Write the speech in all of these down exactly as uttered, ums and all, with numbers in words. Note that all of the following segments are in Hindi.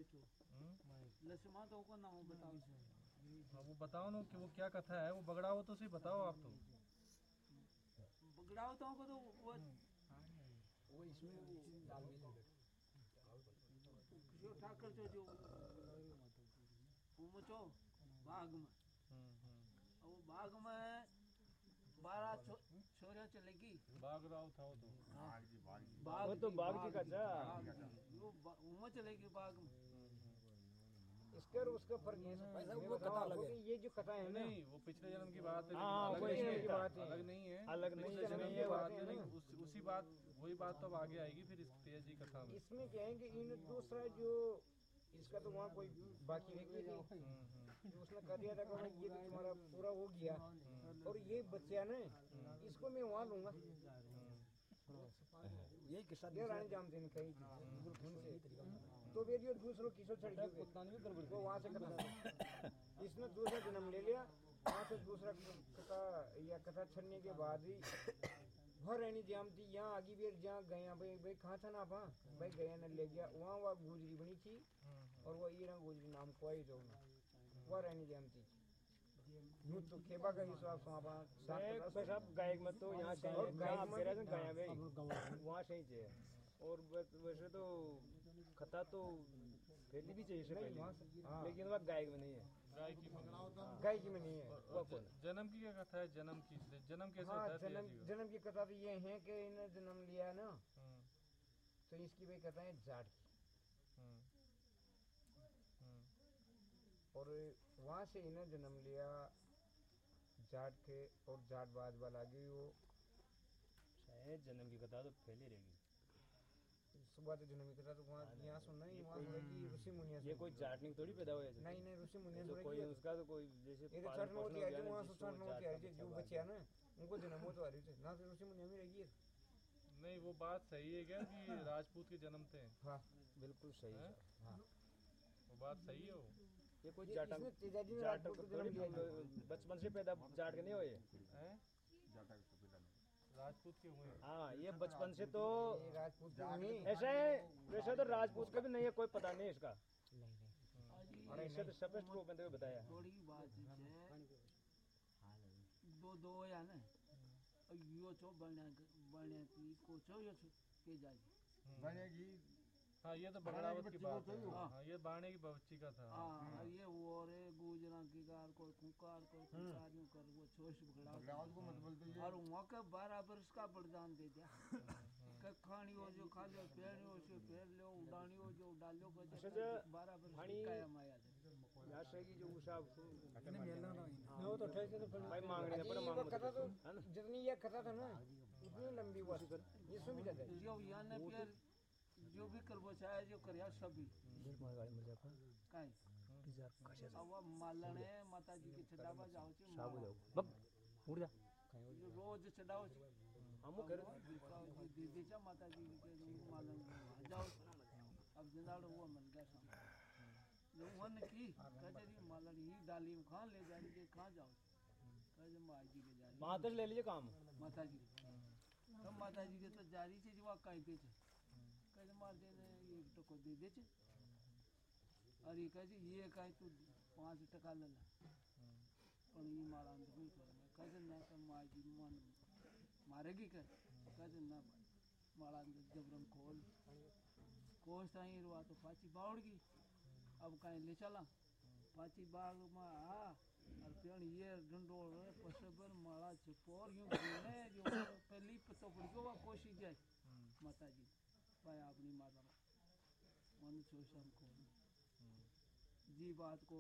लक्ष्मण तो को नाम बताओ। हाँ वो बताओ ना कि वो क्या कथा है, वो बगड़ाओ तो सही बताओ आप तो। बगड़ाओ तो को तो वो वो इसमें डाल भी जो ठाकर जो जो उमचो बाग में और वो बाग में बारह छो, छोरियां चलेगी। बाग राव था वो तो। बाग वो तो बाग की कथा वो उमर चलेगी बाग में। इसका और उसका फर्क ये है वो कथा अलग है। ये जो कथा है नहीं वो पिछले जन्म की बात है, हाँ, अलग कोई नहीं जन्म है, की बात है। अलग नहीं है, अलग नहीं पिछले है, जन्म नहीं की है, बात बात है, है लेकिन उस, उसी बात वही बात तो अब आगे आएगी फिर इस तेज जी कथा में। इसमें क्या है कि इन दूसरा जो इसका तो वहाँ कोई बाकी रह गई थी, जो उसने कर दिया था कि ये तो तुम्हारा पूरा हो गया और ये बच्चा ना इसको मैं वहाँ लूंगा। यही किस्सा ये रानी जानते नहीं कही थी तो वे जो दूसरों किसो चढ़ गई वो वहाँ से करता इसने दूसरा जन्म ले लिया। वहाँ से दूसरा कथा या कथा छड़ने के बाद ही भर रहनी जाम थी यहाँ आगे भी जहाँ गया भाई भाई कहाँ था ना आप भाई गया न ले गया वहाँ वह गुजरी बनी थी और वह ईरा गुजरी नाम को आई जो वह रहनी जाम थी यूँ तो खेबा का हिसाब से सब गायक में तो यहाँ से गया भाई वहाँ से ही है और वैसे तो कथा तो फैली भी चाहिए से पहले लेकिन वह गायक में नहीं है, गायकी में गायकी में नहीं है। वह जन्म की क्या कथा है, जन्म की जन्म कैसे हाँ, होता है? जन्म जन्म की कथा तो ये है कि इन्हें जन्म लिया ना तो इसकी भाई कथा है जाट की और वहाँ से इन्हें जन्म लिया जाट के और जाट बाद वाला गई वो शायद जन्म की कथा तो फैली रहेगी। सुबह तो जन्म की कथा तो वहाँ यहाँ सुनना ही वहाँ सुनेगी ऋषि मुनिया ये कोई जाटनी थोड़ी पैदा हुआ है। नहीं नहीं ऋषि मुनिया तो कोई उसका तो कोई जैसे ये तो छठ में होती है जो वहाँ से छठ में होती है जो बच्चे है ना उनको जन्म हो तो आ रही ना तो ऋषि मुनिया में रहेगी। नहीं वो बात सही है क्या कि राजपूत के जन्म थे? हाँ बिल्कुल सही है। हाँ वो बात सही है। वो ये कोई जाट जाट बचपन से पैदा जाट के नहीं हुए हैं, राजपूत के हुए। हाँ ये बचपन से तो राजपूत ऐसा है, वैसे तो राजपूत का भी नहीं है, कोई पता नहीं इसका। नहीं नहीं और ऐसे तो स्पष्ट रूप में बताया थोड़ी बात है दो दो या ना यो चो बने बने की को चो यो चो के जाएगी बनेगी। हाँ ये तो बगड़ावत की बात है। हाँ ये बाणे की बच्ची का था। हाँ ये वो रे गुजरा की कार कोई कुंकार कोई कुंकार यूं कर वो छोश बगड़ावत को मत बोल दो और वहाँ का बारह बरस का बलिदान दे दिया कि खानी हो जो खा लो पहनी हो जो पहन लो उड़ानी हो जो उड़ा लो बारह बरस कायम आया यहाँ की जो उषा वो तो ठहर से भाई मांग रहे हैं पर कथा तो जितनी ये कथा था ना उतनी लंबी हुआ इसमें भी ज्यादा जो यहाँ ने फिर जो भी करबो चाहे जो करिया सभी काई अब मालने माता जी के चढ़ावा जाओ छी साबु जाओ बब उड़ जा जो रोज चढ़ाओ छी हम कर दीदी चा माता जी के मालन जाओ अब जिंदाड़ हुआ मन गया शाम जो वन की कजरी मालन ही डाली में खान ले जानी के कहां जाओ कज माँ जी के जारी माता ले लीजिए काम माता जी तो माता जी के तो जारी से जो कहीं पे कहे मार देने एक टको दे दे और ये कहे ये कहे तू पाँच टका ले ला पर ये मारा नहीं कर कहे ना तो माँ जी मन मारेगी कह कहे ना मारा जबरन खोल कोस ताई रुआ तो पाची बावड़गी अब कहीं ले चला पाची बाग में आ और पेड़ ये डंडोल पशुबर मारा छपोर यूं जो पहली पत्तो पड़ गया वह कोशिश जाए माता जी भाई अपनी माता मन शोषण को जी बात को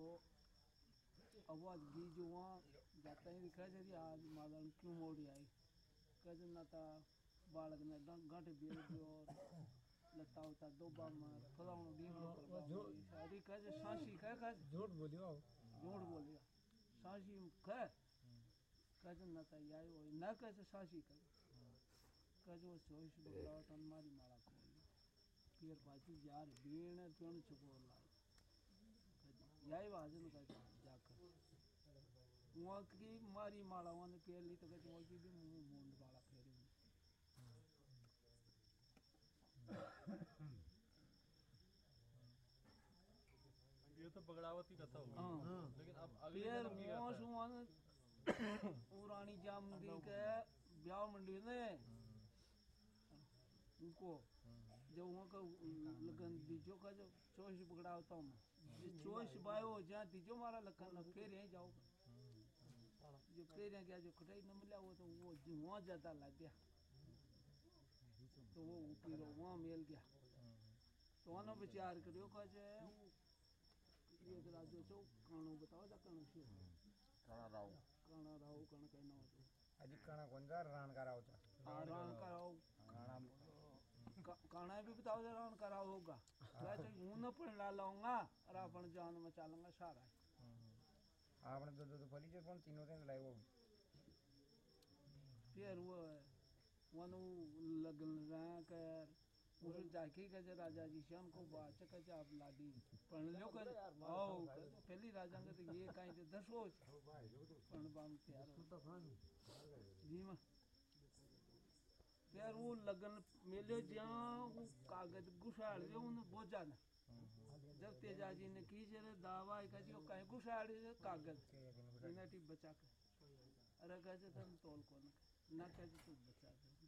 आवाज गी जो वहाँ जाता ही दिखा जी आज माता क्यों मोड़ी आई कहते ना था बालक ने गंठ बेच दियो लता उता डोबा मार फलाउन डी शादी कहे सांसी कहे कहे झूठ बोलियो झूठ बोलिया सांसी कहे कहते ना था आई वो न कहे सांसी कहे कजो चोइस बगड़ाओ तन मारी माला खोल फिर पाची यार बीण पेण चुको लाई यही वाजन का जाकर वहाँ की मारी माला वहाँ पेर ली तो कहते वहाँ की भी मुंह मुंड वाला फेरे ये तो बगड़ावत की कथा होगी। हाँ। लेकिन अब अगले फिर जन्म की वो कथा है। सुमन वो रानी जामदी के ब्याह मंडी ने उनको जब वहाँ का लगन दीजो का जब चोश पकड़ा होता हूँ मैं चोश बायो जहाँ दीजो मारा लखन फिर यहीं जाओ जो फिर यहाँ गया जो कटाई न मिला वो तो वो वहाँ ज्यादा लग गया तो वो फिर वहाँ मिल गया तो वहाँ विचार करियो का जो है वो ये राजो चो कानो बताओ जा कानो शो काना राव काना राव काना कहना हो तो अजी काना कौन जा रान का राव था हाँ रान का राव काना का- काना भी बताओ जा रान का राव होगा वैसे यूं न पण ला लाऊंगा और अपन जान मचा लूंगा सारा आपने दो दो दो फली जो कौन तीनों दिन लाए वो फिर वो वनु लगन रहा कर उस जाके का जो राजा जी शाम को बात का जो आप लादी पण लो कर आओ पहली राजा ने तो ये काई तो दस हो पण बाम तैयार हो जी मां फिर वो लगन मेले जहाँ वो कागज घुसाड़ जो उन बोझा ना जब तेजा जी ने की जरे दावा का जो काई घुसाड़ कागज इनाटी बचा कर अरे कहते तुम तोल को ना कहते तू बचा कर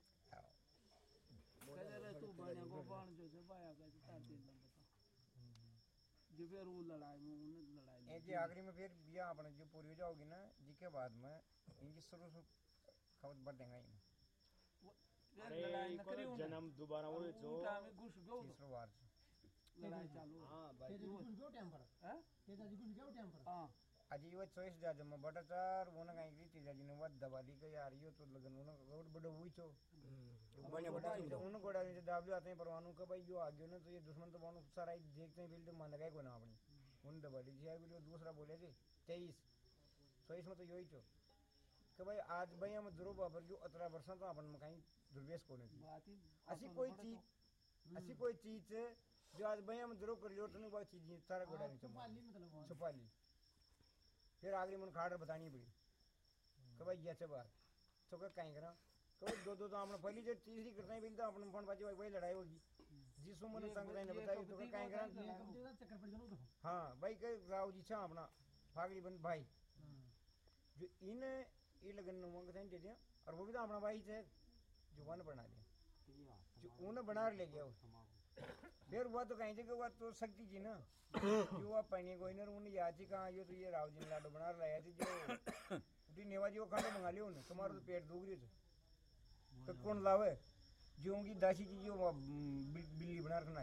कहते रे तू बनिया को बाण जो से बाया कहते तार दिन ना बता जो फिर वो लड़ाई में उन्हें लड़ाई एक जी आखिरी में फिर बिया अपने जो पूरी हो जाओगी ना जी के बाद में इनकी शुरू से खबर बढ़ देंगे ही फिर लड़ाई न करी उन्हें जन्म दोबारा हो जो उनका में घुस गयो तीसरो बार लड़ाई चालू हाँ भाई हैं हाँ अजी वो चॉइस जा जब मैं बटा चार वो ना कहीं की तीजा जी ने वो दबा दी कि यार ये तो लगन उन्हें रोड बड़ा हुई चो बने बटा तो उन्हें गोड़ा नीचे दाबले आते हैं परवानों का भाई जो आगे ना तो ये दुश्मन तो बानों सारा ही देखते हैं बिल्ड मान गए को ना अपनी उन दबा दी यार बोले दूसरा बोले थे तेईस चॉइस में तो यही चो कि भाई आज भाई हम ध्रुव बाबर जो अठारह वर्षों तो अपन में कहीं दुर्वेश को नहीं बात ही ऐसी कोई चीज ऐसी कोई चीज है जो आज भाई हम ध्रुव कर लियो तो नहीं वो चीज सारा गोड़ा नीचे छुपा ली फिर आगे मन खाड़ बतानी पड़ी कि भाई ये बात तो क्या कहीं करा तो दो दो तो हमने पहली जो तीसरी करते हैं बिल्कुल अपने फोन बाजी वही लड़ाई होगी जिसको मैंने संग ने बताई तो क्या कहीं करा हाँ भाई के राव जी छा अपना फागड़ी बंद भाई जो इन ये लगन मंग थे दे दिया और वो भी तो अपना भाई थे जो वन बना दिया जो उन्हें बना ले गया फिर हुआ तो कहीं जगह हुआ तो शक्ति जी ना जो आप पहने कोई ना उन्हें याद ही कहाँ यो तो ये राव जी ने लाडो बना लाया थी जो उठी नेवा जी को खाना मंगा लिया उन्हें तुम्हारा तो पेट दुख रही थी तो कौन लावे जो उनकी दासी जी जो बिल्ली बना रखना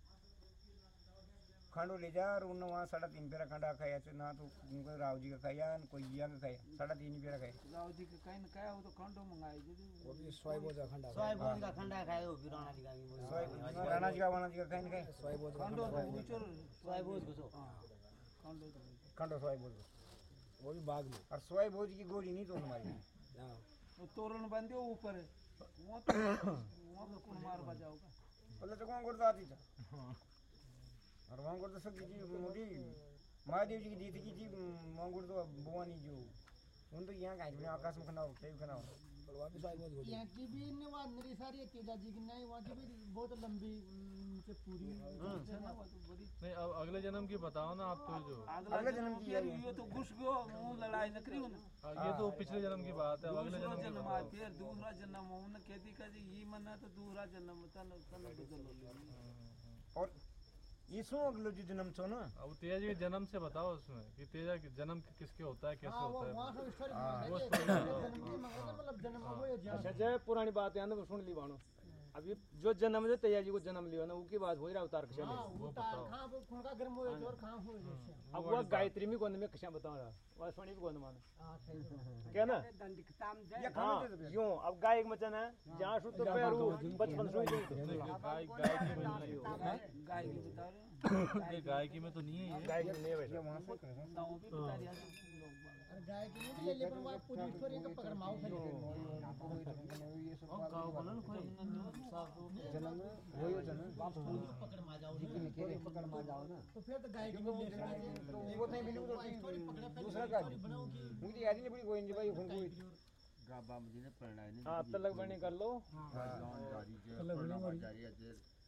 खांडो ले जा और उन्होंने वहाँ साढ़े तीन पेरा खांडा खाया तो ना तो उनको राव जी का खाया ना कोई जिया का खाया साढ़े तीन पेरा खाया राव जी के कहीं न कहा वो तो खंडो मंगाए जी वो भी सोई बोझा खंडा सोई बोझ का खंडा खाए वो भी राणा जी का भी बोझ सोई राणा जी का वाणा जी का खाया नहीं खाया सोई बोझा खंडो तो उचर सोई बोझ घुसो खंडो तो खंडो सोई बोल वो भी बाग में और सोई बोझ की गोली नहीं तो हमारी हाँ वो तोरण बंदे ऊपर है वहाँ तो वहाँ तो कौन मार बजाओगा पहले तो कौन करता आती था और वहाँ करता सब जी मोटी महादेव जी की दी थी जी मांगुर तो बुआनी जो उन तो यहाँ कहीं आकाश में खना हो कहीं खना हो वहाँ भी सोई बोझ होती यहाँ की भी ने वहाँ मेरी सारी तेजा जी की नहीं वहाँ की भी बहुत लंबी से पूरी नहीं अब अगले जन्म की बताओ ना आप तो जो अगला जन्म की है ये तो घुस गयो मुंह लड़ाई न करी उन्हें हाँ, ये तो पिछले जन्म की बात है। अब अगले दूसरा जन्म की जन्म बताओ। आ फिर दूसरा जन्म उन्हें कहती का जी ये मना तो दूसरा जन्म तन तन बदल लो और इसो अगलो जो जन्म छो ना अब तेजा जी के जन्म से बताओ उसमें कि तेजा के जन्म किसके होता है कैसे हाँ वो होता है। वहाँ से स्टोरी वो बनाई story जन्म की मंगा मतलब जन्म वो ये अच्छा जय पुरानी बात है ना वो सुन ली बानो अब ये जो जन्म जो तैयारी को जन्म लिया ना उसकी बात हो रहा अवतार कशा हाँ वो तार कहाँ वो खुनका गर्म हुए और कहाँ हुए जैसे अब वो गायत्री में कौन में कशा बता रहा वह सुनी भी कौन माना हाँ सही क्या ना ये खाना हाँ दे दो यूं अब गाय एक मचन है जहाँ शुद्ध तो पैरू बचपन से नहीं, गाय गाय की में नहीं है। गाय की बता रहे नहीं, गाय की में तो नहीं है ये। गाय की नहीं वैसे वहाँ से करें हो ना वो भी बता दिया लोग बाग और गाय की नहीं ले लेकिन वहाँ पूरी स्टोरी का पकड़ माओ खाली ये सब और गाँव बोला ना कोई साफ जन्म वही जन्म पकड़ मा जाओ पकड़ मार जाओ ना तो फिर तो गाय की भी ले सकते तो वो नहीं मिली तो स्टोरी पकड़ा फिर दूसरा का बनाओ कि मुझे याद ही नहीं पड़ी कोई इंज भाई उनको गाबा मुझे ने पढ़ना है हाँ तलक बनी कर लो जारी जे पढ़ना जारी है जे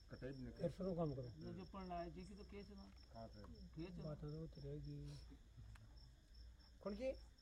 फिर काम करो जो जो पढ़ना है जी की तो केस ना कहाँ पे केस बात तो रहेगी कौन की